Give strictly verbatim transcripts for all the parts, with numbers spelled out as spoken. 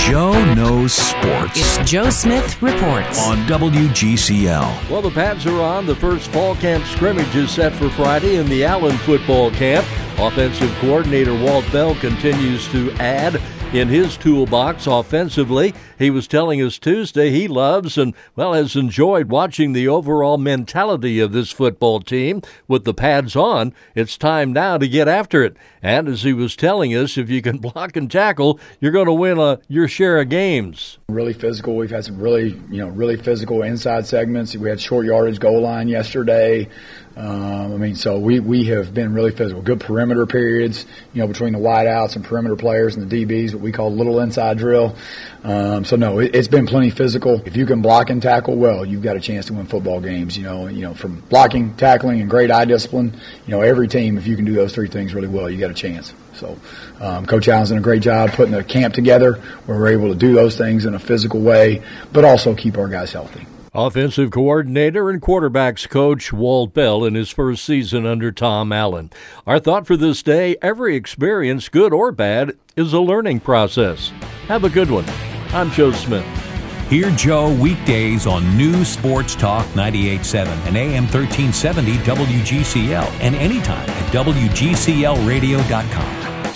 Joe knows sports. It's Joe Smith Reports on W G C L. Well, the pads are on. The first fall camp scrimmage is set for Friday in the Allen football camp. Offensive coordinator Walt Bell continues to add in his toolbox offensively. He was telling us Tuesday he loves and, well, has enjoyed watching the overall mentality of this football team. With the pads on, it's time now to get after it. And as he was telling us, if you can block and tackle, you're going to win a, your share of games. Really physical. We've had some really, you know, really physical inside segments. We had short yardage goal line yesterday. Um, I mean, so we, we have been really physical. Good perimeter periods, you know, between the wideouts and perimeter players and the D Bs, what we call little inside drill. Um, so no, it, it's been plenty physical. If you can block and tackle well, you've got a chance to win football games. You know, you know, from blocking, tackling, and great eye discipline. You know, every team, if you can do those three things really well, you got a chance. So, um, Coach Allen's done a great job putting the camp together where we're able to do those things in a physical way, but also keep our guys healthy. Offensive coordinator and quarterbacks coach Walt Bell in his first season under Tom Allen. Our thought for this day, every experience, good or bad, is a learning process. Have a good one. I'm Joe Smith. Hear Joe weekdays on News Sports Talk ninety-eight point seven and A M thirteen seventy W G C L and anytime at W G C L radio dot com.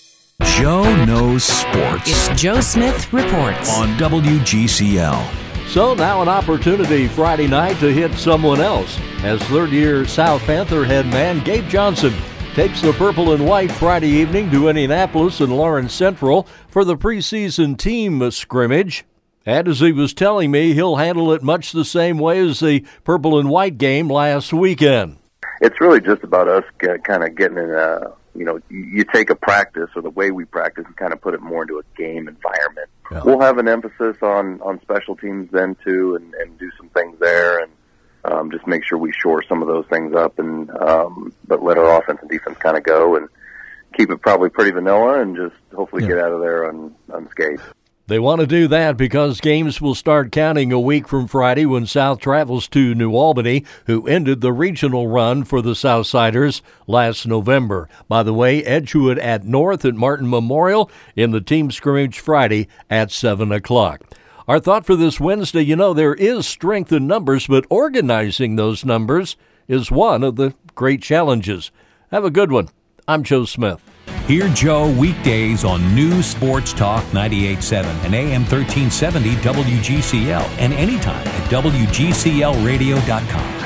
Joe knows sports. It's Joe Smith Reports on W G C L. So now an opportunity Friday night to hit someone else as third-year South Panther head man Gabe Johnson takes the purple and white Friday evening to Indianapolis and Lawrence Central for the preseason team scrimmage. And as he was telling me, he'll handle it much the same way as the purple and white game last weekend. It's really just about us get, kind of getting in a, you know, you take a practice or the way we practice and kind of put it more into a game environment. Yeah. We'll have an emphasis on, on special teams then, too, and, and do some things there and um, just make sure we shore some of those things up and um, but let our offense and defense kind of go and keep it probably pretty vanilla and just hopefully yeah. get out of there un, unscathed. They want to do that because games will start counting a week from Friday when South travels to New Albany, who ended the regional run for the Southsiders last November. By the way, Edgewood at North at Martin Memorial in the team scrimmage Friday at seven o'clock. Our thought for this Wednesday, you know, there is strength in numbers, but organizing those numbers is one of the great challenges. Have a good one. I'm Joe Smith. Hear Joe weekdays on News Sports Talk ninety-eight point seven and A M thirteen seventy W G C L and anytime at W G C L radio dot com.